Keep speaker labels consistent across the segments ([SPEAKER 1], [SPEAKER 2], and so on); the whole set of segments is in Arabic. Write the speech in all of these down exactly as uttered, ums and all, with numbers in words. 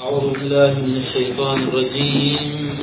[SPEAKER 1] أعوذ بالله من الشيطان الرجيم.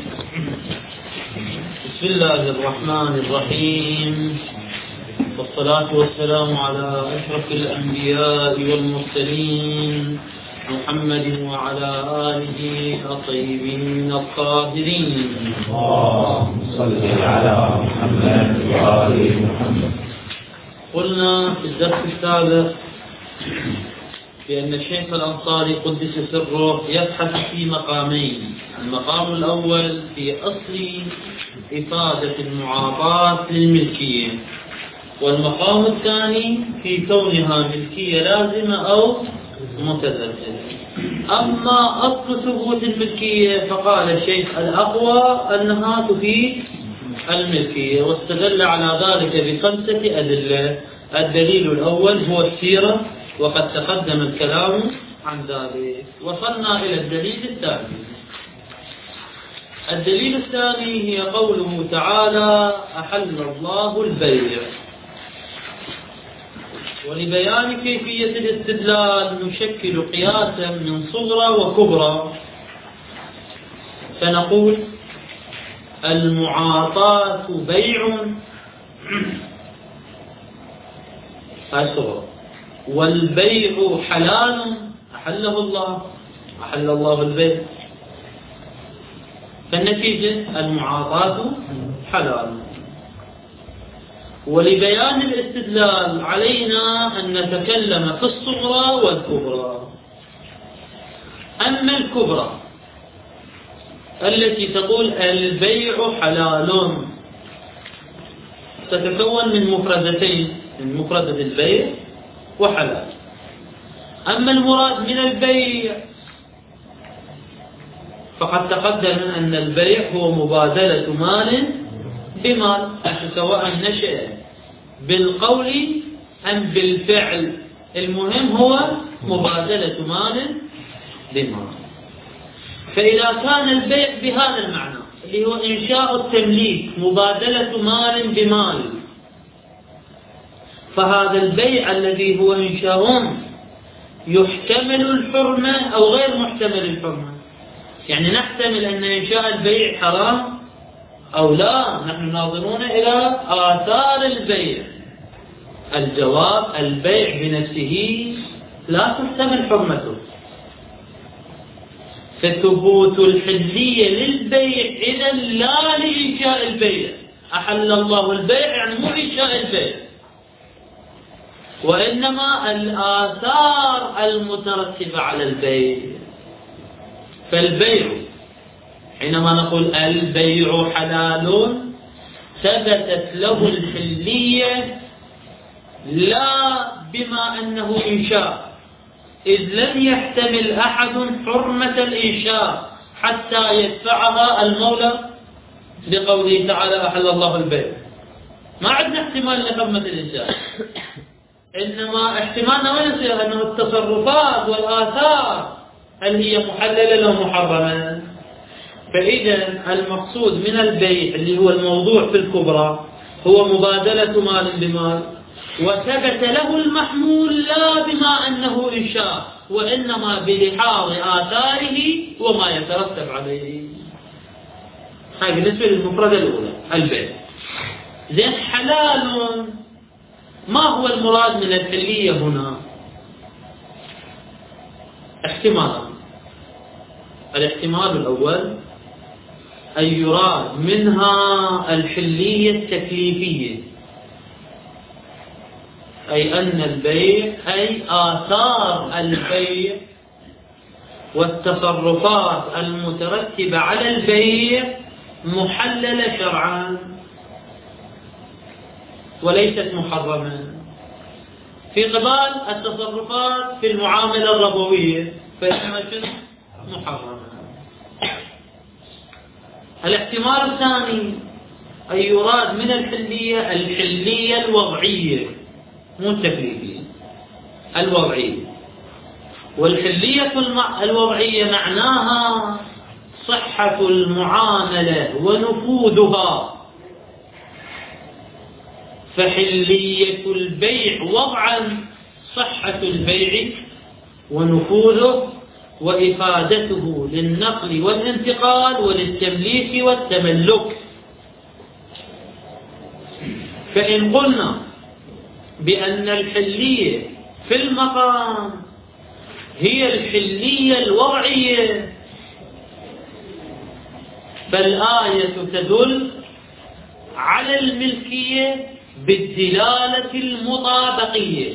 [SPEAKER 1] بسم الله الرحمن الرحيم، والصلاة والسلام على أشرف الأنبياء والمرسلين محمد وعلى آله الطيبين الطاهرين.
[SPEAKER 2] اللهم صل على محمد وآل محمد.
[SPEAKER 1] قلنا في الدرس السابق بأن الشيخ الأنصاري قدس سره يبحث في مقامين. المقام الأول في أصل إفادة المعاطاة للملكية، والمقام الثاني في كونها ملكية لازمة أو متزلزلة. أما أصل ثبوت الملكية فقال الشيخ الأقوى أنها تفيد الملكية، واستدل على ذلك بخمسة أدلة. الدليل الأول هو السيرة، وقد تقدم الكلام عن ذلك. وصلنا إلى الدليل الثاني. الدليل الثاني هي قوله تعالى: أحل الله البيع. ولبيان كيفية الاستدلال نشكل قياسا من صغرى وكبرى، فنقول: المعاطاة بيع صغرى، والبيع حلال أحله الله، أحل الله البيع، فالنتيجة المعاطاة حلال. ولبيان الاستدلال علينا أن نتكلم في الصغرى والكبرى. أما الكبرى التي تقول البيع حلال تتكون من مفردتين، من مفردة البيع وحلال. أما المراد من البيع فقد تقدم أن البيع هو مبادلة مال بمال، سواء نشأ بالقول أم بالفعل، المهم هو مبادلة مال بمال. فإذا كان البيع بهذا المعنى اللي هو إنشاء التمليك، مبادلة مال بمال، فهذا البيع الذي هو إنشاء يحتمل الحرمة أو غير محتمل الحرمة. يعني نحتمل أن إنشاء البيع حرام أو لا، نحن ناظرون إلى آثار البيع. الجواب: البيع بنفسه لا تحتمل حرمته، فثبوت الحلية للبيع إذا لا لإنشاء البيع. أحل الله البيع يعني مو إنشاء البيع، وإنما الآثار المترتبة على البيع. فالبيع حينما نقول البيع حلال ثبتت له الحلية لا بما أنه إنشاء، إذ لن يحتمل أحد حرمة الإنشاء حتى يدفعها المولى بقوله تعالى: أحل الله البيع. ما عندنا احتمال لحرمة الإنشاء، إنما احتمالنا وين يصير؟ أنه التصرفات والآثار هل هي محللة أو محرمة. فإذا المقصود من البيع اللي هو الموضوع في الكبرى هو مبادلة مال بمال، وثبت له المحمول لا بما أنه إنشاء، وإنما بلحاظ آثاره وما يترتب عليه. هذه بالنسبة للمفردة الأولى البيع. زين، حلال، ما هو المراد من الحلية هنا؟ احتمالان. الاحتمال الأول أن يراد منها الحلية التكليفية، أي أن البيع أي آثار البيع والتصرفات المترتبة على البيع محللة شرعا وليست محرمة، في قبال التصرفات في المعاملة الربوية فإنها محرمة. الاحتمال الثاني أن يراد من الحلية الحلية الوضعية، مو التكليفية، الوضعية. والحلية الوضعية معناها صحة المعاملة ونفوذها. فحلية البيع وضعا صحة البيع ونفوذه وإفادته للنقل والانتقال وللتمليك والتملك. فإن قلنا بأن الحلية في المقام هي الحلية الوضعية، فالآية تدل على الملكية بالدلالة المطابقية،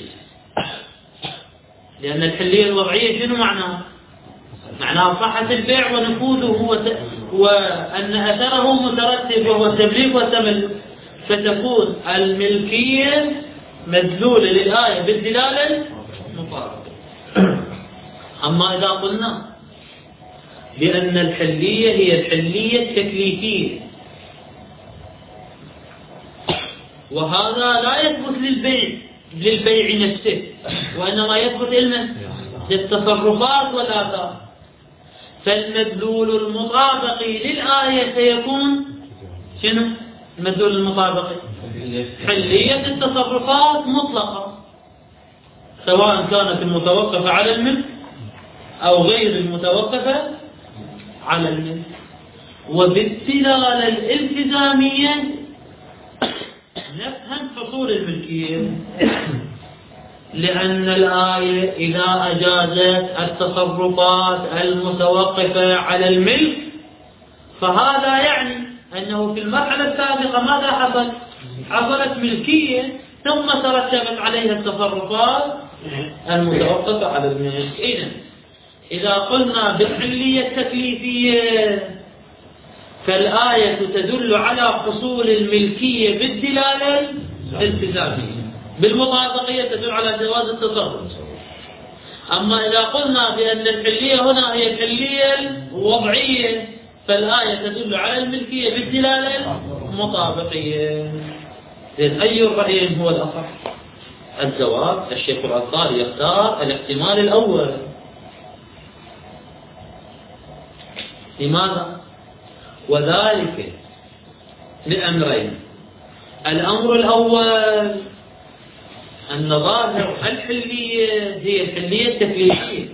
[SPEAKER 1] لأن الحلية الوضعية شنو معناه؟ معناه صحة البيع ونفوذه وأن أثره مترتب وهو التمليك والتملك، فتكون الملكية مدلولة للآية بالدلالة المطابقة. أما إذا قلنا بأن الحلية هي الحلية التكليفية، وهذا لا يثبت للبيع للبيع نفسه، وإنما يثبت للتصرفات والآثار، فالمدلول المطابقي للآية سيكون شنو؟ المدلول المطابقي حلية التصرفات مطلقة، سواء كانت المتوقفة على الملك أو غير المتوقفة على الملك. وبالدلالة الالتزامية نفهم حصول الملكية، لأن الآية إذا أجازت التصرفات المتوقفة على الملك فهذا يعني أنه في المرحلة السابقة ماذا حصل؟ حصلت ملكية ثم ترتبت عليها التصرفات المتوقفة على الملك. إذن إذا قلنا بالحلية التكليفية فالآية تدل على حصول الملكية بالدلالة الالتزامية، بالمطابقية تدل على جواز التصرف. أما إذا قلنا بأن الحلية هنا هي الحلية الوضعية فالآية تدل على الملكية بالدلالة المطابقية. أي الرأيين هو الأصح؟ الجواب الشيخ الأنصاري يختار الاحتمال الأول. لماذا؟ وذلك لأمرين. الأمر الأول أن ظاهر الحلية هي الحلية التكليفية،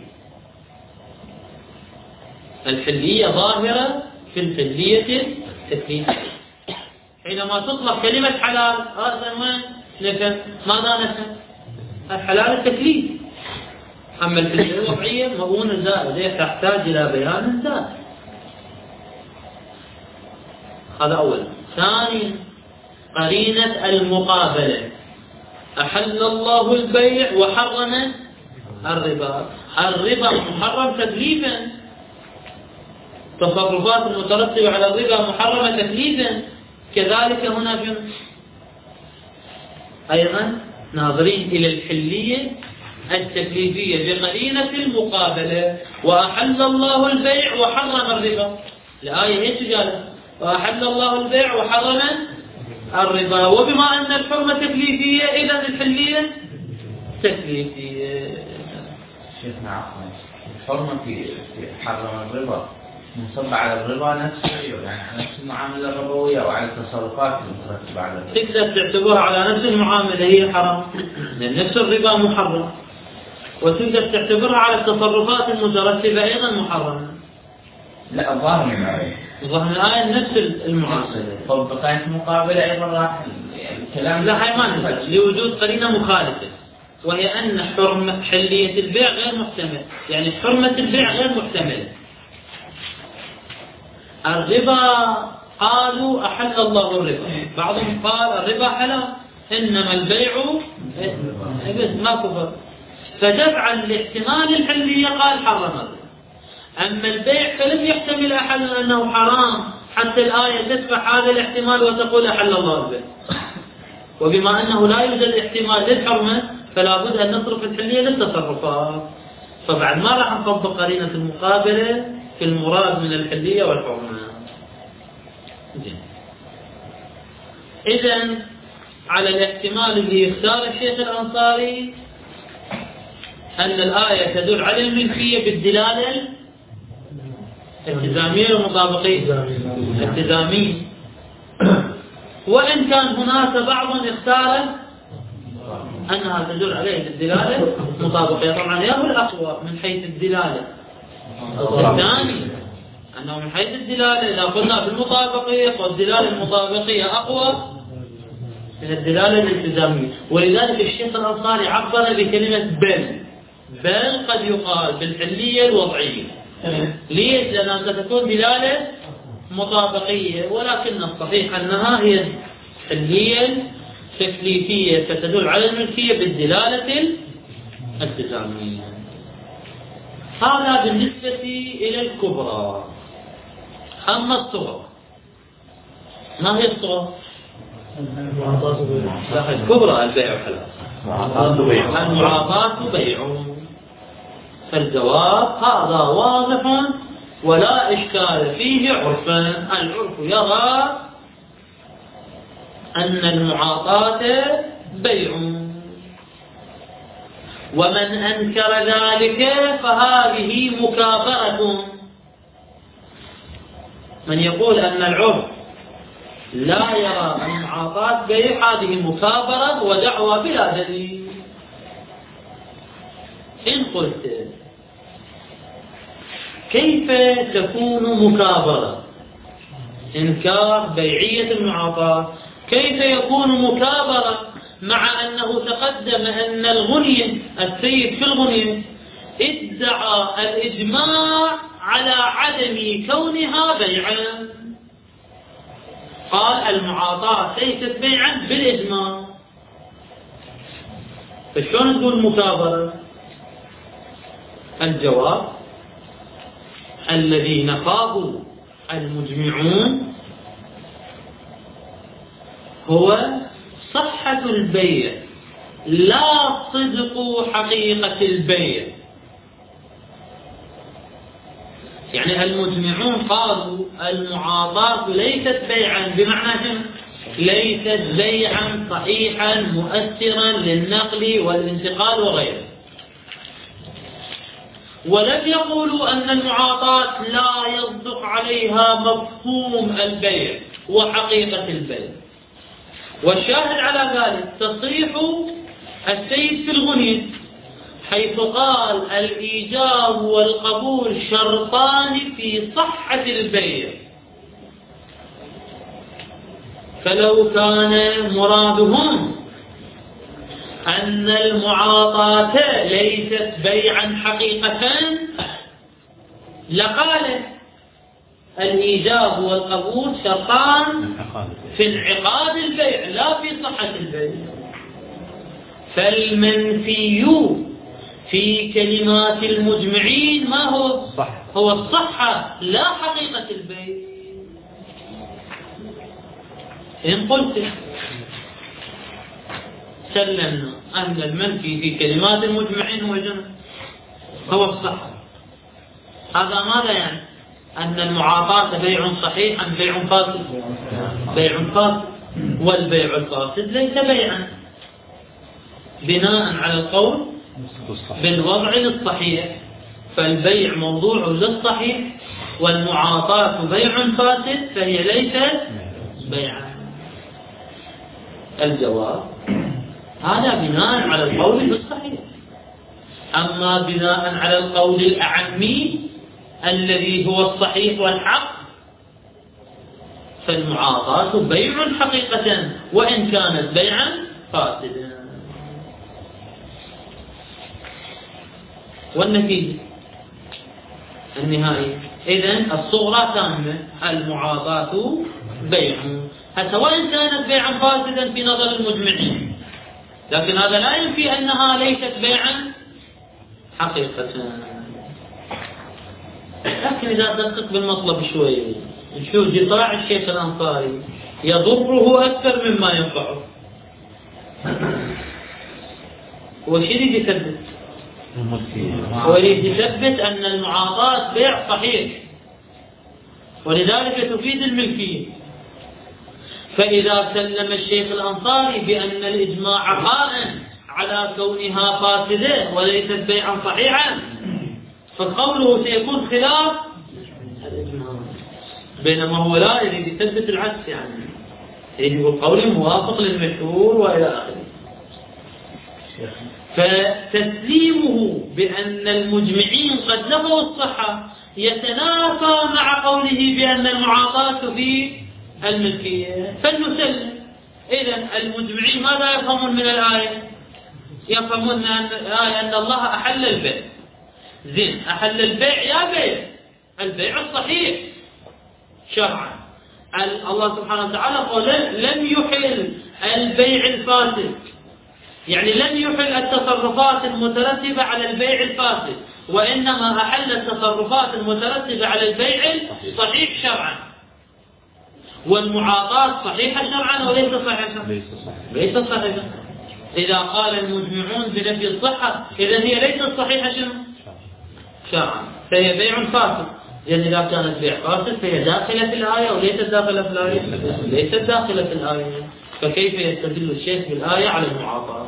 [SPEAKER 1] الحلية ظاهرة في الحلية التكليفية. حينما تطلق كلمة حلال هذا ما نفهم، ماذا نفهم؟ الحلال التكليف. أما الحلية الوضعية مضمون زائد تحتاج إلى بيان زائد. هذا أولا. ثانيا قرينة المقابلة، أحل الله البيع وحرم الربا. الربا محرم تكليفا، تصرفات المترتبة على الربا محرمة تكليفا، كذلك هنا في أيضا ناظرين إلى الحلية التكليفية بقرينة المقابلة، وأحل الله البيع وحرم الربا. الآية هي تجارة، وأحل الله البيع وحرم الربا، وبما أن الحرمة تكليفية إذا الحلية تكليفية.
[SPEAKER 2] شيخنا عفوا، الحرمة في حرم الربا منصب على الربا نفسه، يعني على نفس المعاملة الربوية أو على التصرفات المترتبة على الربا؟
[SPEAKER 1] تقدر تعتبرها على نفس المعاملة هي حرام، لأن نفس الربا محرم، وتقدر تعتبرها على التصرفات المترتبة أيضا محرمة.
[SPEAKER 2] لا، الظاهر من الآية
[SPEAKER 1] ظاهر الآية نفس المعاملة.
[SPEAKER 2] طب بقيت مقابلة أيضا راح الكلام
[SPEAKER 1] لا هي ما نفس لوجود قرينة مخالفة، وهي أن حرمة حلية البيع غير محتمل، يعني حرمة البيع غير محتمل. الربا قالوا أحل الله الربا، بعضهم قال الربا حلال، إنما البيع ما كفر، فدفعا لاحتمال الحلية قال حرم الربا. أما البيع فلم يحتمل أحد أنه حرام حتى الآية تدفع هذا الاحتمال وتقول أحل الله البيع، وبما أنه لا يوجد احتمال للحرمة فلا بد أن نصرف الحلية للتصرفات، فبعد ما راح نطبق قرينة المقابلة في المراد من الحلية والحرمة. إذن على الاحتمال اللي يختار الشيخ الأنصاري أن الآية تدل على الملكية بالدلالة التزامية والمطابقية التزامية، وإن كان هناك بعض اختار أنها تدل عليه بالدلالة المطابقية. طبعا هي الأقوى من حيث الدلالة، الثاني، أنه من حيث الدلالة إذا قلنا في المطابقية فالدلالة المطابقية أقوى من الدلالة الالتزامية. ولذلك الشيخ الأنصاري عبر بكلمة بل. بل قد يقال بالحلية الوضعية. ليش؟ لأنها ستكون دلالة مطابقية، ولكن الصحيح أنها هي الحلية التكليفية ستدل على الملكية بالدلالة الالتزامية. هذا بالنسبة إلى الكبرى. أما الصغرى، ما هي الصغرى؟ الكبرى البيع حلال، المعاطاة بيع. فالجواب هذا واضح ولا إشكال فيه عرفا. العرف يرى أن المعاطاة بيع، ومن أنكر ذلك فهذه مكابرة. من يقول أن العرف لا يرى المعاطاة بيع هذه مكابرة ودعوى بلا دليل. إن قلت كيف تكون مكابرة؟ إنكار بيعية المعاطاة كيف يكون مكابرة مع أنه تقدم أن الغنية السيد في الغنية ادعى الإجماع على عدم كونها بيعا؟ قال المعاطاة ليست بيعا بالإجماع. فشلون تقول مكابرة؟ الجواب الذي نفاه المجمعون هو صحة البيع لا صدق حقيقة البيع. يعني المجمعون قالوا المعاطاة ليست بيعا، بمعنى ليست بيعا صحيحا مؤثرا للنقل والانتقال وغيره. ولم يقولوا أن المعاطاة لا يصدق عليها مفهوم البيع وحقيقة البيع. والشاهد على ذلك تصريح السيد في الغنية حيث قال الإيجاب والقبول شرطان في صحة البيع. فلو كان مرادهم أن المعاطاة ليست بيعا حقيقة لقال الإيجاب والقبول شرطان في انعقاد البيع لا في صحة البيع. فالمنفي في كلمات المجمعين ما هو؟ هو الصحة لا حقيقة البيع. إن قلت سلمنا أن المنفي في كلمات المجمعين هو جنة هو الصحة، هذا ماذا يعني؟ أن المعاطاة بيع صحيح أم بيع فاسد؟ بيع فاسد، والبيع الفاسد ليس بيعا بناء على القول بالوضع للصحيح. فالبيع موضوع للصحيح والمعاطاة بيع فاسد فهي ليست بيعا. الجواب هذا بناء على القول بالصحيح. أما بناء على القول الأعمي الذي هو الصحيح والحق فالمعاطاة بيع حقيقة وإن كانت بيعا فاسدا. والنتيجة النهائية إذن الصغرى تامة المعاطاة بيع، حتى وإن كانت بيعا فاسدا في نظر المجمعين، لكن هذا لا ينفي أنها ليست بيعا حقيقة. لكن إذا دقق بالمطلب شوي نشوف دفاع الشيخ الأنصاري يضره أكثر مما ينفعه. هو شو يريد يثبت؟ هو يريد يثبت أن المعاطاة بيع صحيح ولذلك تفيد الملكية. فإذا سلم الشيخ الأنصاري بأن الإجماع قائم على كونها فاسدة وليست بيعا صحيحا فقوله سيكون خلاف الإجماع، بينما هو لا يريد يثبت العكس، يعني يريد يقول قولي موافق للمشهور وإلى آخره. فتسليمه بأن المجمعين قد نفوا الصحة يتنافى مع قوله بأن المعاطاة في الملكية، فلنسلم. إذن المجمعين ماذا يفهمون من الآية؟ يفهمون من الآية أن الله أحل البيع. زين، أحل البيع يا بيع البيع الصحيح شرعا. الله سبحانه وتعالى قال لم يحل البيع الفاسد، يعني لم يحل التصرفات المترتبة على البيع الفاسد، وإنما أحل التصرفات المترتبة على البيع الصحيح شرعا. والمعاطاة صحيحة شرعا أو ليس صحيحة؟ ليس صحيحة. إذا قال المجمعون بنفي الصحة إذن هي ليست صحيحة شرعا، فهي بيع فاسد. لأن إذا كانت بيع فاسد فهي داخلة في الآية وليست داخلة في الآية؟ ليست داخلة في الآية. فكيف يستدل الشيخ بالآية على المعاطاة؟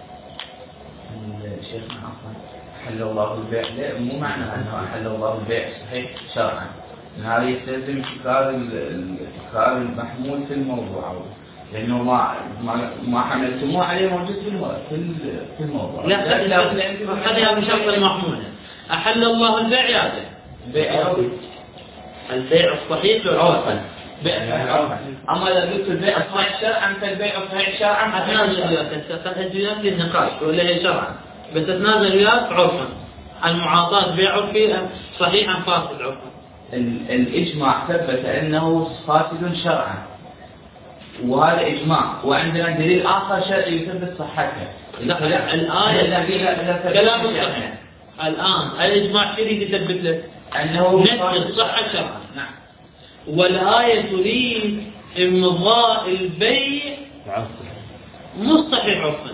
[SPEAKER 2] الشيخ عفوا أحل الله البيع، لا مو معنى أنه أحل الله البيع صحيح شرعا، هذا يستلزم تكرار تكرار المحمول في الموضوع، لأنه ما ما ما حملتموه عليه موجود في في الموضوع.
[SPEAKER 1] لا لا هذا بشرط المحمول. أحل الله البيع يا
[SPEAKER 2] البيع
[SPEAKER 1] البيع الصحيح عرفا.
[SPEAKER 2] أما إذا قلت البيع الصحيح شرعا فالبيع الصحيح شرعا
[SPEAKER 1] أتنازل وياك تنازلات للنقاش ولا هي شرعا، بس تنازل وياك عرفا. المعاطاة بيع عرفي صحيحا فاسد عرفا.
[SPEAKER 2] الإجماع ثبت أنه فاسد شرعا، وهذا إجماع، وعندنا دليل آخر شرعي يثبت صحته.
[SPEAKER 1] لا لا الآية كلام صحيح. الآن الإجماع شرعي يثبت لك
[SPEAKER 2] أنه
[SPEAKER 1] نفس الصحة شرعا. نعم. والآية تريد إمضاء البيع مصحيح عرفا.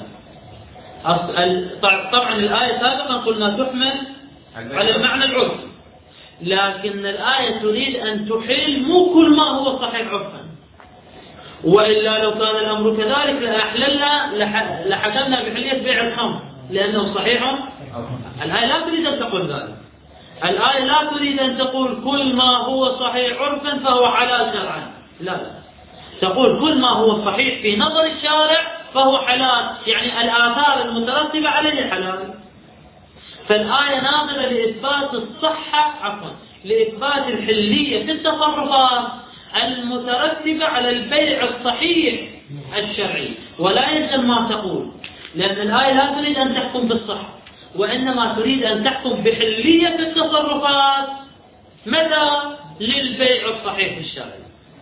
[SPEAKER 1] طبعا الآية سابقا قلنا تحمل على المعنى العرفي، لكن الآية تريد أن تحل مو كل ما هو صحيح عرفا، وإلا لو كان الأمر كذلك لأحللنا لحكمنا بحلية بيع الخمر لأنه صحيح. الآية لا تريد أن تقول ذلك. الآية لا تريد أن تقول كل ما هو صحيح عرفا فهو حلال شرعا، لا لا، تقول كل ما هو صحيح في نظر الشارع فهو حلال، يعني الآثار المترتبة عليه حلال. فالآية نازلة لإثبات الصحة عفوا لإثبات الحلية في التصرفات المترتبة على البيع الصحيح الشرعي، ولا يلزم ما تقول، لأن الآية لا تريد أن تحكم بالصحة، وإنما تريد أن تحكم بحلية التصرفات متى؟ للبيع الصحيح الشرعي،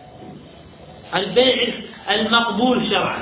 [SPEAKER 1] البيع المقبول شرعا.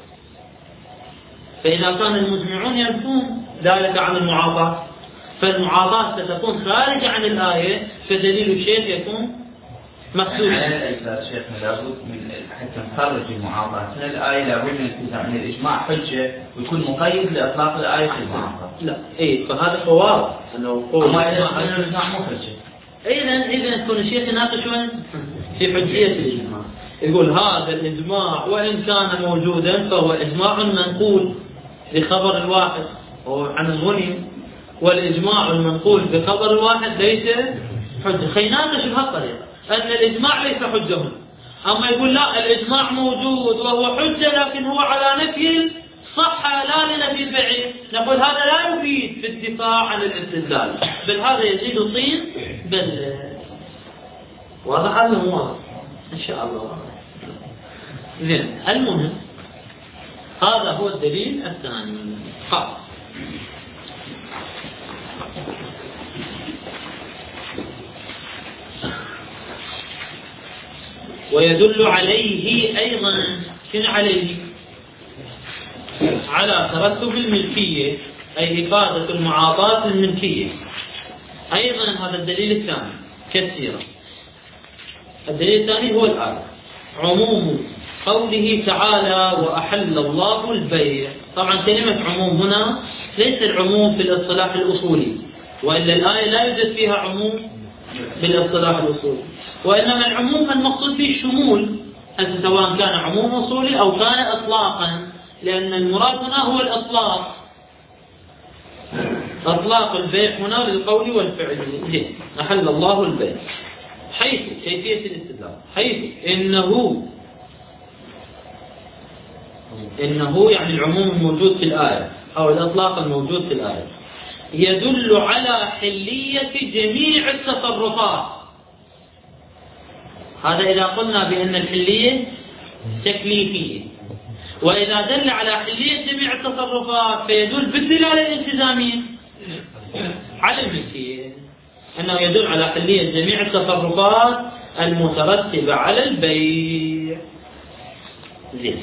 [SPEAKER 1] فإذا كان المجمعون ينفون ذلك عن المعاطاة، فالمعاطاة ستكون خارجة عن الآية، فدليل الشيخ يكون مقصود.
[SPEAKER 2] على الأساس شيخنا لابد من حتى نخرج المعاطاة من الآية، لابد من التزام من الإجماع حجة ويكون مقيد لإطلاق الآية في المعاطاة.
[SPEAKER 1] لا، إيه، فهذا فواضح أنه قول
[SPEAKER 2] ما إذا الإجماع مو حجة.
[SPEAKER 1] إذا إذا يكون الشيخ يناقش وين في حجية الإجماع، يقول هذا الإجماع وإن كان موجودا فهو إجماع منقول بخبر الواحد عن الغني، والإجماع المنقول بخبر الواحد ليس حجة. خيناقش بهالطريقة أن الإجماع ليس حجة، أما يقول لا الإجماع موجود وهو حجة لكن هو على نفي الصحة لا لنفي البعيد، نقول هذا لا يفيد في الدفاع عن الاستدلال، بل هذا يزيد طين بل. واضح هذا واضح إن شاء الله. زين، المهم هذا هو الدليل الثاني. خلاص ويدل عليه أيضا شنو عليه؟ على ترتب الملكية، أي إفادة المعاطاة الملكية. أيضا هذا الدليل الثاني كثيرا. الدليل الثاني هو الآية عموم قوله تعالى وأحل الله البيع. طبعا كلمة عموم هنا ليس العموم في الاصطلاح الأصولي، وإلا الآية لا يوجد فيها عموم بالاصطلاح الأصولي، وإنما العموم المقصود به الشمول، سواء كان عموم أصولي أو كان إطلاقا، لأن المراد هنا هو الإطلاق، إطلاق البيع هنا للقول والفعل. أحل الله البيع حيث كيفية الاستدلال، حيث إنه إنه يعني العموم الموجود في الآية أو الإطلاق الموجود في الآية يدل على حلية جميع التصرفات. هذا إذا قلنا بأن الحلية تكليفية، وإذا دل على حلية جميع التصرفات فيدل بالدلالة الالتزامية على الملكية، أنه يدل على حلية جميع التصرفات المترتبة على البيع. زين.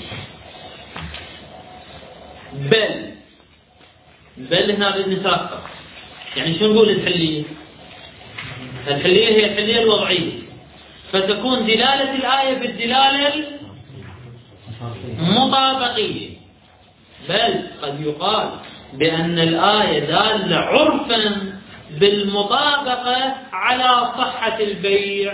[SPEAKER 1] بل بل هنا بالنساق، يعني شو نقول الحلية؟ الحلية هي الحلية الوضعية، فتكون دلالة الآية بالدلالة المطابقية. بل قد يقال بأن الآية دالة عرفا بالمطابقة على صحة البيع.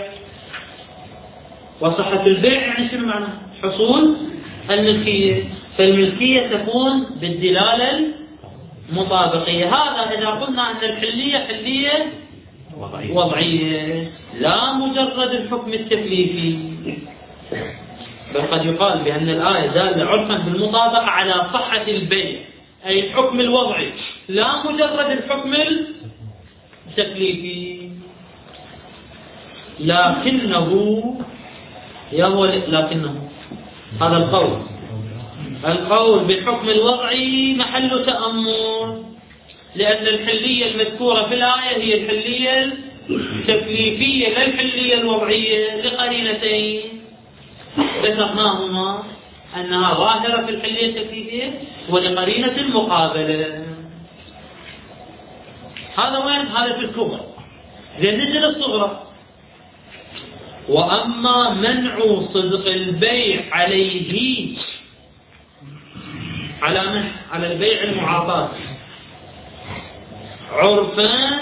[SPEAKER 1] وصحة البيع يعني شنو معنى؟ حصول الملكية، فالملكية تكون بالدلالة المطابقية. هذا إذا قلنا أن الحلية حلية وضعية لا مجرد الحكم التكليفي، بل قد يقال بأن الآية دالة عرفا بالمطابقة على صحة البيع، أي الحكم الوضعي لا مجرد الحكم التكليفي. لكنه يهو لكنه هذا القول القول بالحكم الوضعي محل تأمل، لأن الحلية المذكورة في الآية هي الحلية التكليفية لا الحلية الوضعية، لقرينتين ذكرناهما أنها ظاهرة في الحلية التكليفية ولقرينة المقابلة. هذا وين؟ هذا في الكبرى. زين نجي للصغرى. وأما منع صدق البيع عليه على من؟ على البيع المعاطاة عرفا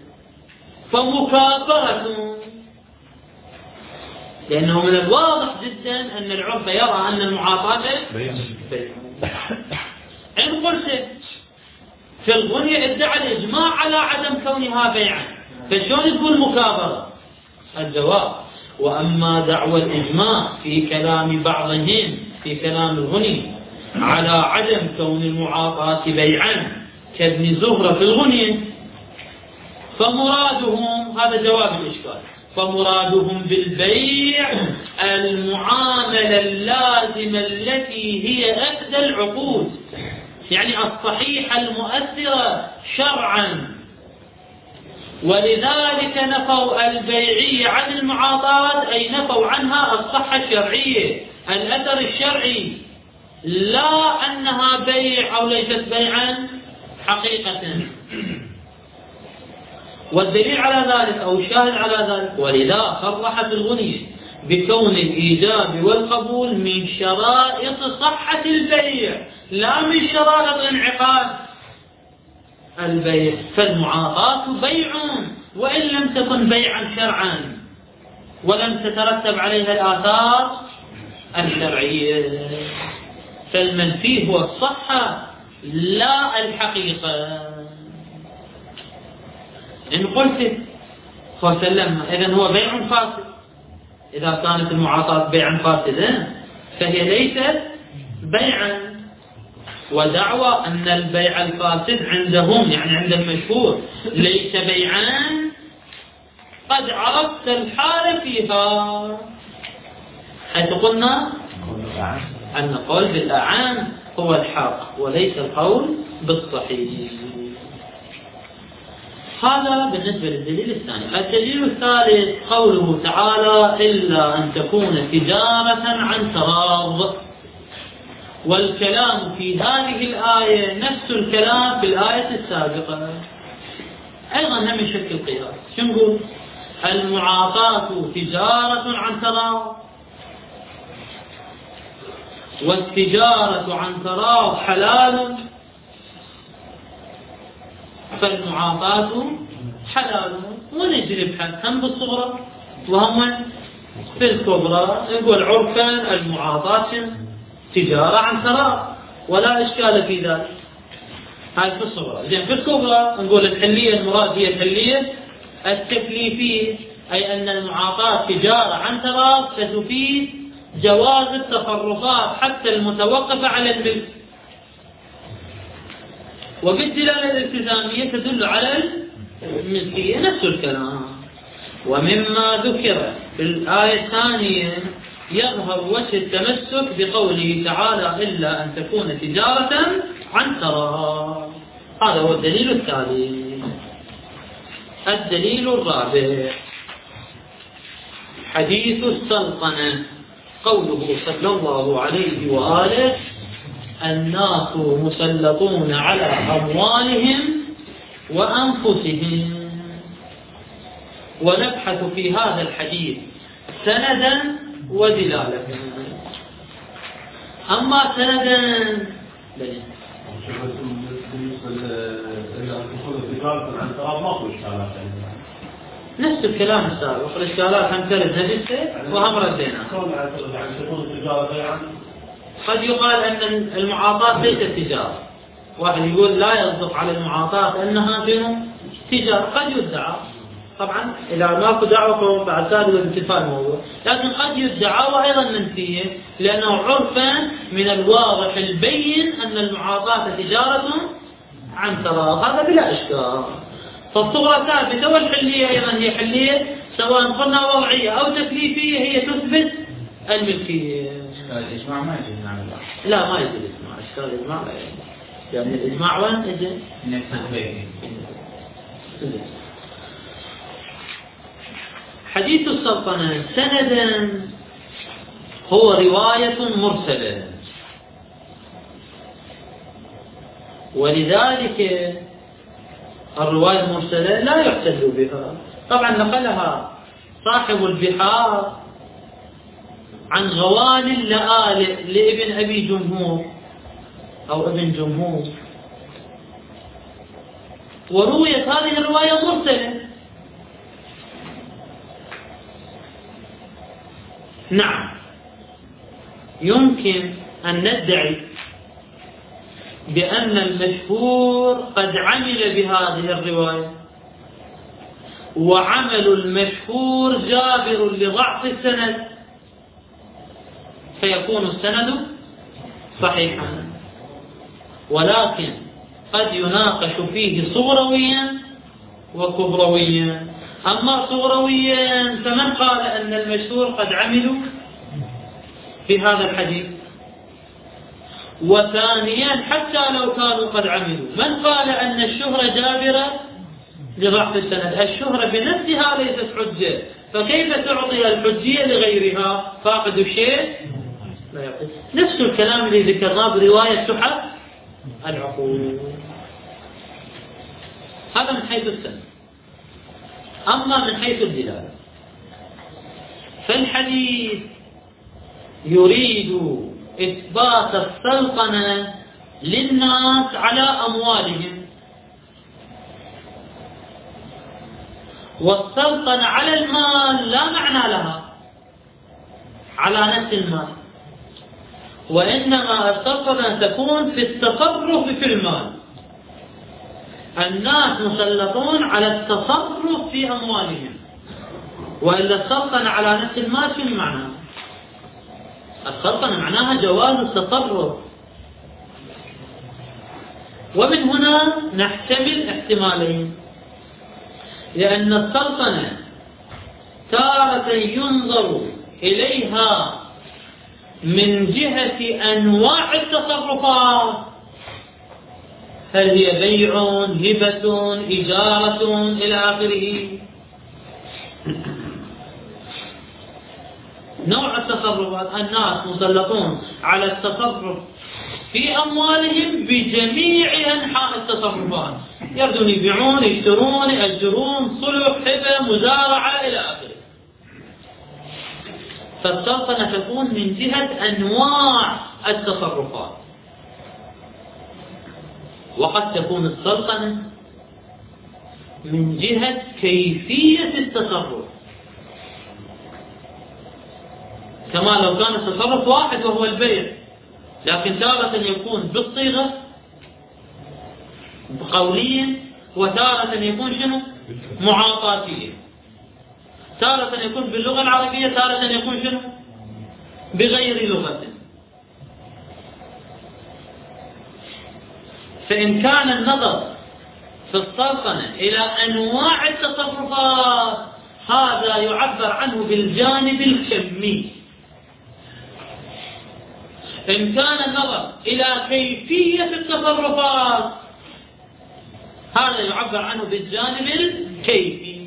[SPEAKER 1] فمكابرة، لأنه من الواضح جدا أن العرف يرى أن المعاطاة بيع. إن قلت في الغنية ادعى الإجماع على عدم كونها بيعا، فشون تقول مكابرة؟ الجواب: وأما دعوى الإجماع في كلام بعضهم في كلام الغني على عدم كون المعاطاة بيعا كابن زهرة في الغنية، فمرادهم، هذا جواب الإشكال، فمرادهم بالبيع المعاملة اللازمة التي هي إحدى العقود، يعني الصحيحة المؤثرة شرعا، ولذلك نفوا البيعية عن المعاطاة، أي نفوا عنها الصحة الشرعية، الأثر الشرعي، لا أنها بيع أو ليست بيعا حقيقة. والدليل على ذلك أو الشاهد على ذلك: ولذا صرحت الغنية بكون الإيجاب والقبول من شرائط صحة البيع لا من شرائط انعقاد البيع، فالمعاطاة بيع وإن لم تكن بيعا شرعا ولم تترتب عليها الآثار الشرعية، فالمنفي هو الصحة لا الحقيقة. إن قلت فسلمنا إذن هو بيع فاسد، إذا كانت المعاطاة بيعا فاسدا فهي ليست بيعا. ودعوى أن البيع الفاسد عندهم، يعني عند المشهور، ليس بيعا قد عرفت الحال فيها، حيث قلنا أن القول بالأعان هو الحق وليس القول بالصحيح. هذا بالنسبة للدليل الثاني. الدليل الثالث قوله تعالى: إلا أن تكون تجارة عن تراض. والكلام في هذه الآية نفس الكلام في الآية السابقة، أيضا هم من شكل قياس. شو نقول؟ المعاطاة تجارة عن تراض، والتجارة عن تراض حلال، فالمعاطاة حلال. ونجرب حد هم بالصغرى وهم في الكبرى، نقول عرفا المعاطاة تجارة عن تراض ولا إشكال في ذلك. هاي في الصغرى. زين في الكبرى نقول الحلية المراد هي الحلية التكليفية، أي أن المعاطاة تجارة عن تراض ستفيد جواز التصرفات حتى المتوقفة على الملك. وبالدلالة الالتزامية تدل على الملكية، نفس الكلام. ومما ذكر في الآية الثانية يظهر وجه التمسك بقوله تعالى إلا أن تكون تجارة عن تراض. هذا هو الدليل الثالث. الدليل الرابع حديث السلطنة، قوله صلى الله عليه وآله الناس مسلطون على أموالهم وأنفسهم. ونبحث في هذا الحديث سندا ودلالة. أما سندا نفس الكلام السابق، الإشكالات هم ترد نفسه وهم ردينا. قد يقال أن المعاطاة ليست تجارة، واحد يقول لا يصدق على المعاطاة أنها تجارة، قد يدعى. طبعا إذا ماكو دعوة بعد ذلك الانتفاء الموضوع، لكن قد يدعى وأيضا منفية، لأنه عرفا من الواضح البين أن المعاطاة تجارة عن تراض، هذا بلا إشكال. فالصغرى ثابتة والحلية أيضا هي حلية، سواء قلنا وضعية أو تكليفية هي تثبت الملكية.
[SPEAKER 2] الإجماع ما يجوز نعم الله.
[SPEAKER 1] لا ما يجوز الإجماع، إشكال الإجماع لا يجوز. يعني الإجماع وين إجا؟ حديث السلطنة سندا هو رواية مرسلة، ولذلك الرواية المرسلة لا يحتج بها. طبعا نقلها صاحب البحار عن غوال اللآلئ لابن أبي جمهور أو ابن جمهور، ورويت هذه الرواية مرسلة. نعم يمكن أن ندعي بأن المشهور قد عمل بهذه الرواية، وعمل المشهور جابر لضعف السند، فيكون السند صحيحا. ولكن قد يناقش فيه صغرويا وكبرويا. أما صغرويا فمن قال أن المشهور قد عملوا في هذا الحديث؟ وثانيا حتى لو كانوا قد عملوا، من قال أن الشهرة جابرة لضعف السند؟ الشهرة بنفسها ليست حجة، فكيف تعطي الحجية لغيرها؟ فاقد الشيء لا يعطي. نفس الكلام اللي ذكرناه برواية سحب العقول. هذا من حيث السند. أما من حيث الدلالة فالحديث يريد إثبات السلطنة للناس على أموالهم، والسلطنة على المال لا معنى لها على نفس المال، وإنما السلطنة تكون في التصرف في المال. الناس مسلطون على التصرف في أموالهم، وإلا السلطنة على نفس المال شنو معناها؟ السلطنة معناها جواز التصرف. ومن هنا نحتمل احتمالين، لأن السلطنة تارة ينظر إليها من جهة أنواع التصرفات، هل هي بيع، هبة، إجارة إلى آخره. نوع التصرفات، الناس مسلطون على التصرف في أموالهم بجميع أنحاء التصرفات، يردون يبيعون، يشترون، يأجرون، صلح، هبة، مزارعة إلى آخره. فالسلطنة تكون من جهة أنواع التصرفات، وقد تكون السلطنة من جهة كيفية التصرف، كما لو كان التصرف واحد وهو البيع، لكن تارة يكون بالصيغة قوليا، وتارة يكون شنو؟ معاطاتيا. تارة يكون باللغة العربية، تارة يكون شنو؟ بغير لغة. فإن كان النظر في السلطنة إلى أنواع التصرفات هذا يعبر عنه بالجانب الكمي. إن كان النظر إلى كيفية التصرفات هذا يعبر عنه بالجانب الكيفي.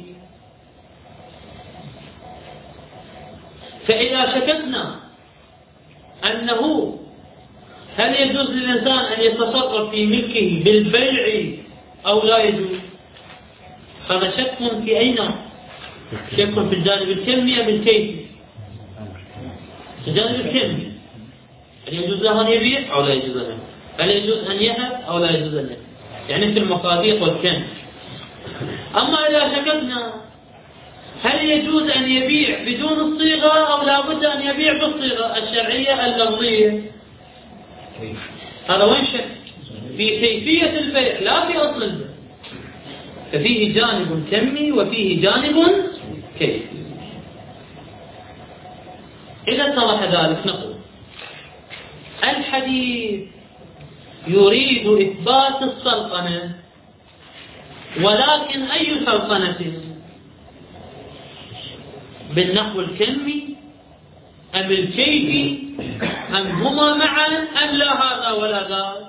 [SPEAKER 1] فإذا شككنا أنه هل يجوز للإنسان أن يتصرف في ملكه بالبيع أو لا يجوز، هذا شك في أي نوع؟ شك في الجانب الكمي أم الكيفي؟ الجانب الكمي، هل يجوز له أن يبيع أو لا يجوز له؟ هل يجوز أن يهب أو لا يجوز أن يهب؟ يعني في المصادق والكم. أما إذا شككنا هل يجوز أن يبيع بدون الصيغة أو لا بد أن يبيع بالصيغة الشرعية اللفظية، هذا وين شك؟ في كيفية البيع لا في أصل البيع. ففيه جانب كمي وفيه جانب كيفي. إذا اتضح ذلك نقول الحديث يريد إثبات السلطنة، ولكن أي سلطنة؟ بالنحو الكمي أم الكيفي أم هما معا أم لا هذا ولا ذاك؟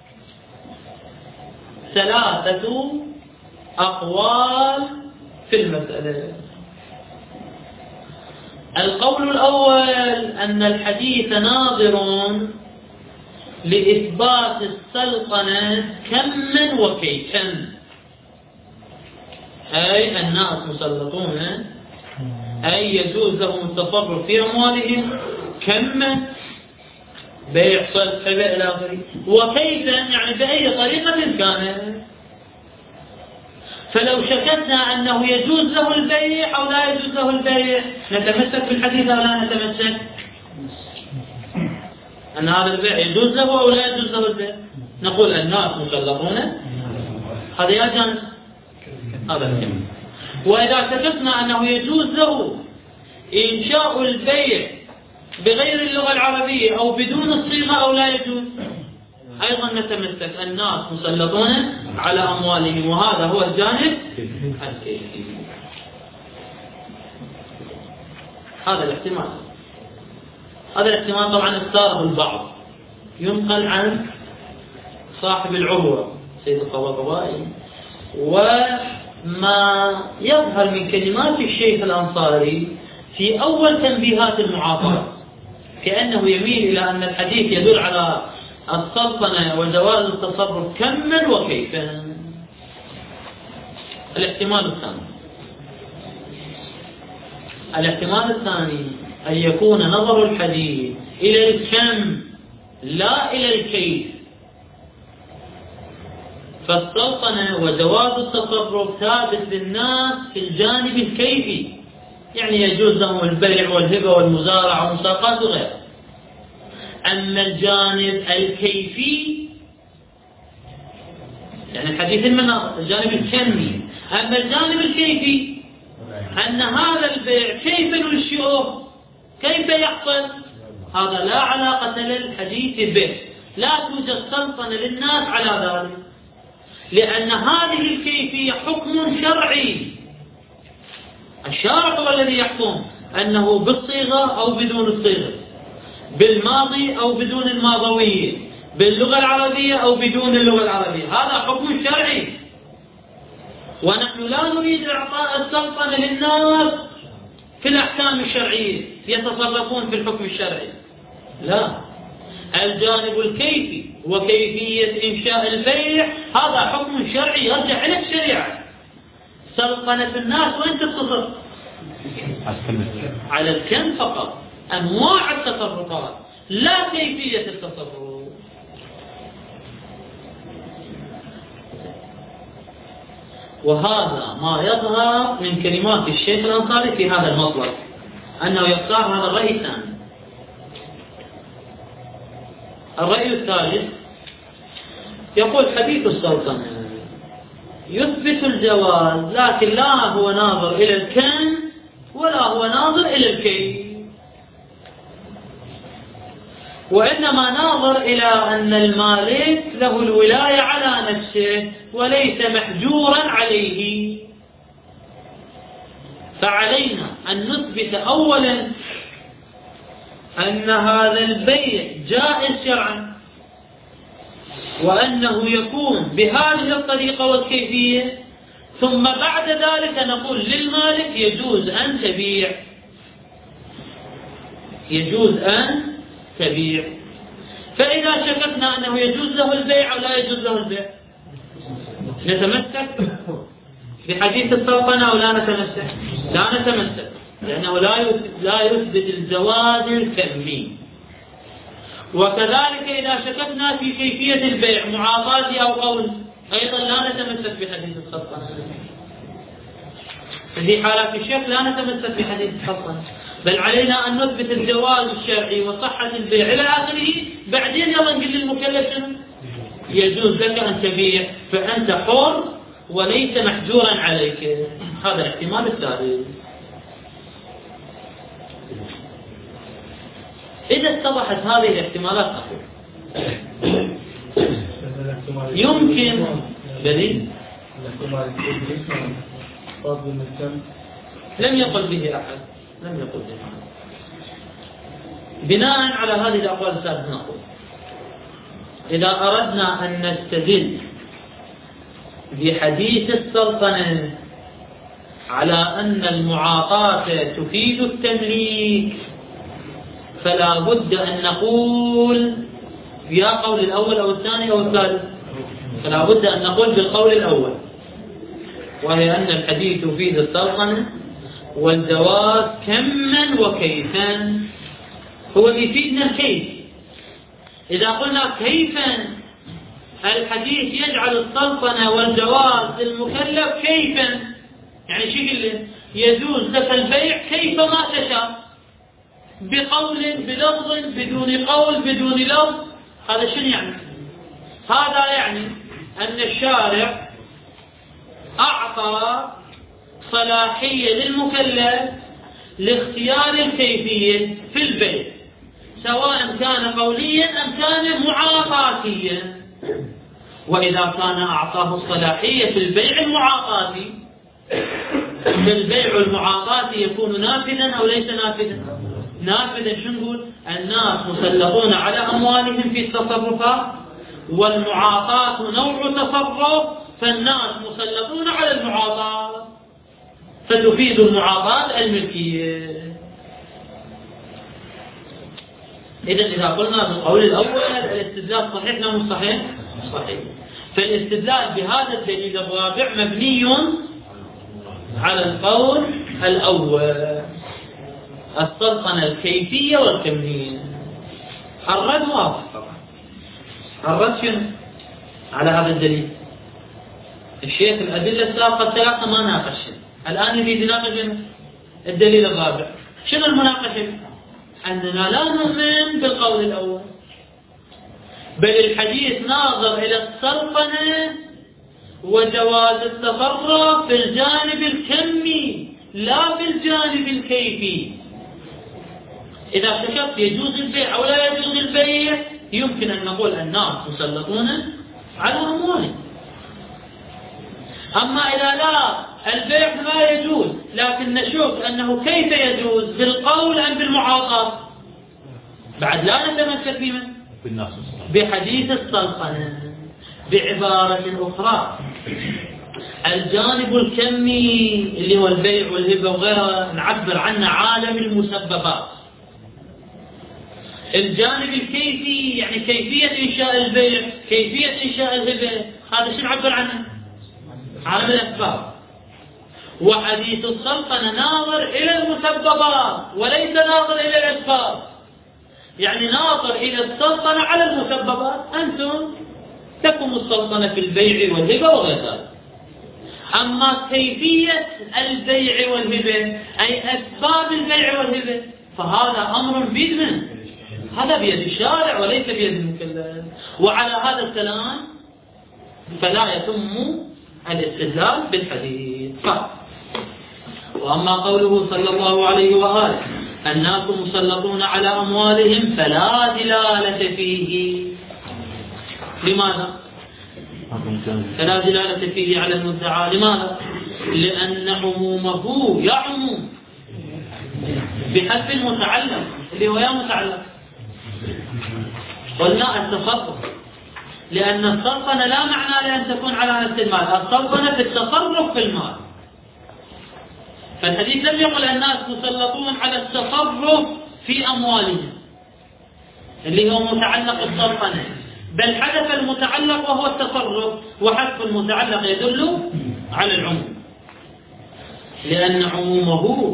[SPEAKER 1] ثلاثة أقوال في المسألة. القول الأول أن الحديث ناظر لإثبات السلطنة كما وكيفا، أي الناس مسلطون، أي يجوز لهم التصرف في أموالهم كما بيع صلح إلى آخره، وكيفا يعني بأي طريقة كانت. فلو شككنا أنه يجوز له البيع أو لا يجوز له البيع نتمسك بالحديث أو لا نتمسك؟ أن هذا البيع يجوز له أو لا يجوز له البيع؟ نقول الناس مسلطون، هذا يا جانب هذا الكلام. وإذا شككنا أنه يجوز له إنشاء البيع بغير اللغة العربية أو بدون الصيغة أو لا يجوز، أيضا نتمسك الناس مسلطون على أموالهم، وهذا هو الجانب الكيفي. هذا الاحتمال هذا الاحتمال طبعا اختاره البعض، ينقل عن صاحب العروة سيد الطباطبائي، وما يظهر من كلمات الشيخ الأنصاري في أول تنبيهات المعاصرة كأنه يميل إلى أن الحديث يدل على السلطنة وجواز التصرف كما وكيفا. الاحتمال الثاني الاحتمال الثاني أن يكون نظر الحديث إلى الكم لا إلى الكيف، فالسلطنة وجواز التصرف ثابت للناس في الجانب الكيفي، يعني يجوز لهم البيع والهبة والمزارعة والمساقات وغيرها. أما الجانب الكيفي يعني الحديث المناط الجانب الكمي، أما الجانب الكيفي أن هذا البيع كيف ننشئه كيف يحصل، هذا لا علاقة للحديث به، لا توجد سلطنة للناس على ذلك، لأن هذه الكيفية حكم شرعي، الشارع هو الذي يحكم أنه بالصيغة أو بدون الصيغة، بالماضي أو بدون الماضوية، باللغة العربية أو بدون اللغة العربية، هذا حكم شرعي. ونحن لا نريد إعطاء السلطنة للناس في الأحكام الشرعية يتصرفون في الحكم الشرعي، لا، الجانب الكيفي وكيفية إنشاء البيع هذا حكم شرعي يرجع إلى الشريعة. سلطنة الناس وين تتصرف؟ على الكم فقط، أنواع التصرفات لا كيفية التصرف. وهذا ما يظهر من كلمات الشيخ الأنصاري في هذا المطلب، أنه يختار هذا الرأي الثاني. الرأي الثالث يقول حديث السلطنة يثبت الجواز، لكن لا هو ناظر إلى الكم ولا هو ناظر إلى الكيف. وإنما ناظر إلى أن المالك له الولاية على نفسه وليس محجورا عليه. فعلينا أن نثبت أولا أن هذا البيع جائز شرعا، وأنه يكون بهذه الطريقة والكيفية، ثم بعد ذلك نقول للمالك يجوز أن تبيع، يجوز أن تبيع. فإذا شككنا أنه يجوز له البيع أو لا يجوز له البيع، نتمسك بحديث السلطنة أو لا نتمسك؟ لا نتمسك، لأنه لا يثبت الجواز الكمي. وكذلك إذا شككنا في كيفية البيع معاطاة أو قول، أيضا لا نتمسك بحديث السلطنة. في حالات الشك لا نتمسك بحديث السلطنة، بل علينا أن نثبت الجواز الشرعي وصحة البيع إلى آخره. بعدين يلا نقول للمكلف شنو؟ يجوز لك أن تبيع، فأنت حر وليس محجورا عليك. هذا الاحتمال الثالث. إذا اتضحت هذه الاحتمالات أقول يمكن دليل لم يقل به أحد، لم يقل به أحد. بناء على هذه الأقوال الثالثة نقول إذا أردنا أن نستدل بحديث السلطنة على أن المعاطاة تفيد التمليك، فلا بد أن نقول يا قول الأول أو الثاني أو الثالث. فلا بد أن نقول بالقول الأول، وهي أن الحديث يفيد السلطنة والجواز كما وكيفا. هو يفيدنا الكيف. إذا قلنا كيفا الحديث يجعل السلطنة والجواز للمكلف كيفا، يعني شكل يجوز لك البيع كيفما تشاء، بقول بلفظ بدون قول بدون لفظ. هذا شنو يعني؟ هذا يعني أن الشارع أعطى صلاحية للمكلف لاختيار الكيفية في البيع، سواء كان قوليا أم كان معاطاتيا. وإذا كان أعطاه الصلاحية في البيع المعاطاتي، فالبيع المعاطاتي يكون نافذا أو ليس نافذا؟ نافذا. شو نقول؟ الناس مسلطون على أموالهم في التصرفات، والمعاطاة نوع تصرف، فالناس مسلطون على المعاطاة، فتفيد المعاطاة الملكية. إذا إذا قلنا بالقول الأول الاستدلال صحيح لا مش صحيح؟ صحيح. فالاستدلال بهذا الدليل الرابع مبني على القول الأول، السلطنة الكيفية والكمية. الرد واضح طبعا. الرد شنو؟ على هذا الدليل الشيخ الأدلة السابقة الثلاثة ما ناقش، الآن يريد يناقش الدليل الرابع. شنو المناقشة؟ أننا لا نؤمن بالقول الأول، بل الحديث ناظر إلى السلطنة وجواز التصرف في الجانب الكمي لا في الجانب الكيفي. إذا شككت يجوز البيع أو لا يجوز البيع، يمكن أن نقول الناس مسلطون على أموالهم. أما إذا لا البيع ما يجوز، لكن نشوف أنه كيف يجوز، بالقول أم بالمعاطاة، بعد لا نتمسك بمن؟ بحديث السلطنة. بعبارة أخرى، الجانب الكمي اللي هو البيع والهبة وغيرها نعبر عنه عالم المسببات. الجانب الكيفي يعني كيفية إنشاء البيع، كيفية إنشاء الهبة، هذا شو نعبر عنه؟ عالم الأسباب. وحديث السلطنة ناظر إلى المسببات وليس ناظر إلى الأسباب، يعني ناظر إلى السلطنة على المسببات. أنتم تكون السلطنة في البيع والهبة وغير ذلك. أما كيفية البيع والهبة أي أسباب البيع والهبة فهذا أمر بيد من؟ هذا بيد الشارع وليس بيد المكلف. وعلى هذا الكلام فلا يتم الاستدلال بالحديث. وأما قوله صلى الله عليه وآله الناس مسلطون على أموالهم فلا دلالة فيه. لماذا؟ فلا دلالة فيه على المدعى. لماذا؟ لأن عمومه يعم بحذف المتعلق اللي هو يا متعلق. قلنا التصرف، لأن السلطنة لا معنى لأن تكون على نفس المال، السلطنة في التصرف في المال. فالحديث لم يقل الناس مسلطون على التصرف في أموالهم اللي هو متعلق السلطنة، بل حذف المتعلق وهو التصرف، وحذف المتعلق يدل على العموم، لأن عمومه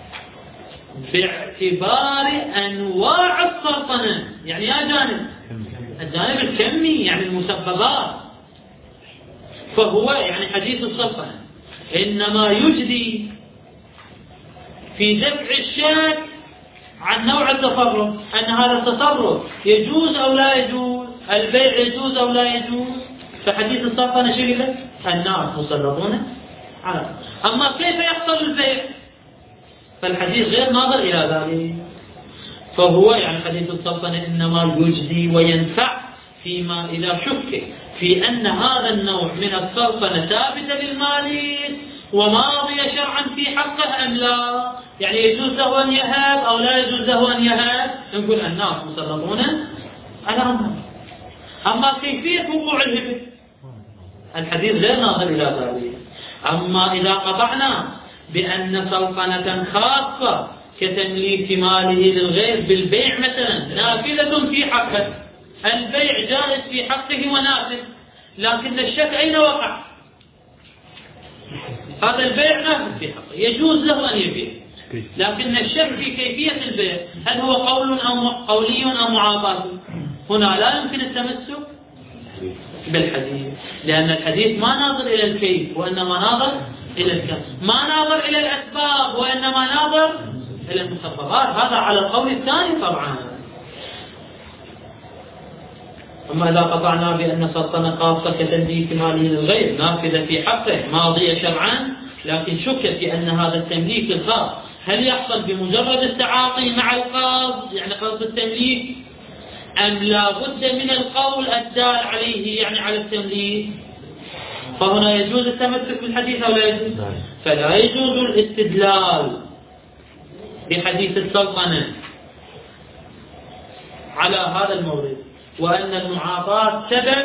[SPEAKER 1] باعتبار أنواع السلطنة. يعني يا جانب الجانب الكمي، يعني المسببات. فهو يعني حديث السلطنة إنما يجدي في دفع الشك عن نوع التصرف، أن هذا التصرف يجوز أو لا يجوز، البيع يجوز أو لا يجوز. فحديث السلطنة شغلة الناس مسلطون على. أما كيف يحصل البيع فالحديث غير ناظر إلى ذلك. فهو يعني حديث السلطنة إنما يجدي وينفع فيما إذا شك في أن هذا النوع من السلطنة ثابت للمالك وماضي شرعا في حقه أم لا. يعني يجوز له أن يهاب أو لا يجوز له أن يهاب، نقول الناس مسلطون على أمر. أما كيفية وقوع الهبة الحديث غير ناظر إلى ذلك. أما إذا قطعنا بأن سلطنة خاصة كتمليك ماله للغير بالبيع مثلا نافذة في حقه، البيع جائز في حقه ونافذ، لكن الشك أين وقع؟ هذا البيع نافذ في حقه، يجوز له أن يبيع، لكن الشك في كيفية البيع، هل هو قول أو قولي أو معاطاة؟ هنا لا يمكن التمسك بالحديث، لأن الحديث ما ناظر إلى الكيف وإنما ناظر إلى الكم، ما ناظر إلى الأسباب وإنما ناظر إلى المسببات. هذا على القول الثاني طبعا. أما إذا قطعنا بأن سلطنة خاصة كتمليك ماله للغير نافذة في حقه ماضية شرعا، لكن شك في أن هذا التمليك الخاص هل يحصل بمجرد التعاطي مع القاصد يعني قصد التمليك، أم لا بد من القول الدال عليه يعني على التمليك. فهنا يجوز التمسك بالحديث أو لا يجوز؟ فلا يجوز الاستدلال بحديث السلطنة على هذا المورد، وأن المعاطاة سبب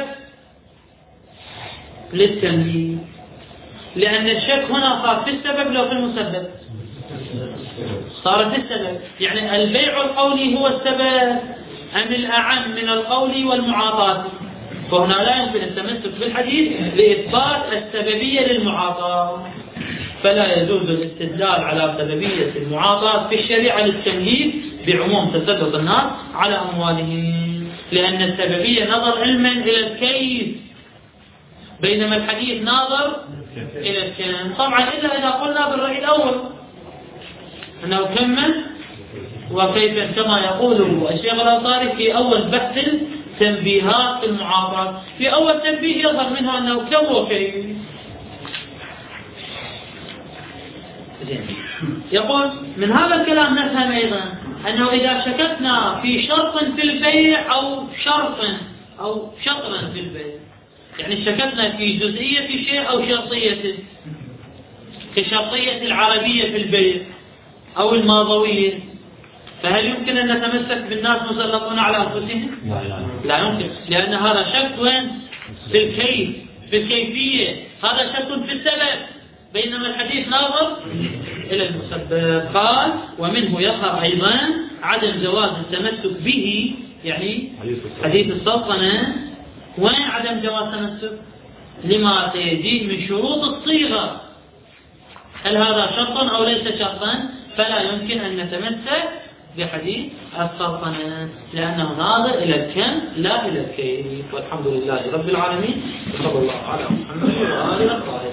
[SPEAKER 1] للتمليك، لأن الشك هنا صار في السبب لو في المسبب، صار في السبب. يعني البيع القولي هو السبب أم الأعم من القول والمعاطاة؟ فهنا لا يمكن التمسك بالحديث لإثبات السببية للمعاطاة، فلا يجوز الاستدلال على سببية المعاطاة في الشريعة للتمليك بعموم تسلط الناس على أموالهم، لأن السببية نظر علما إلى الكيف، بينما الحديث ناظر إلى الكم. طبعا إلا إذا قلنا بالرأي الأول أنه كمل وكيف، كما يقول الشيخ الأنصاري في أول بحث التنبيهات في المعاطاة، في أول تنبيه يظهر منه أنه كم وكيف. يقول من هذا الكلام نفهم أيضا أنه إذا شككنا في شرط في البيع أو شرط أو شطرا في البيع، يعني شككنا في جزئية شيء أو شرطية، كشرطية العربية في البيع أو الماضوية، فهل يمكن أن نتمسك بالناس مسلطون على أنفسهم؟ لا يمكن، لأن هذا شك وين؟ في الكيف، في الكيفية، هذا شك في السبب، بينما الحديث ناظر إلى المسبب. قال ومنه يظهر أيضا عدم جواز التمسك به، يعني حديث السلطنة، وين عدم جواز التمسك؟ لما سيجيه من شروط الصيغة، هل هذا شرط أو ليس شرطا؟ فلا يمكن أن نتمسك بحديث السلطنة لأنه ناظر إلى الكم لا إلى الكيف. والحمد لله رب العالمين، وصلى الله على محمد وآله وصحبه.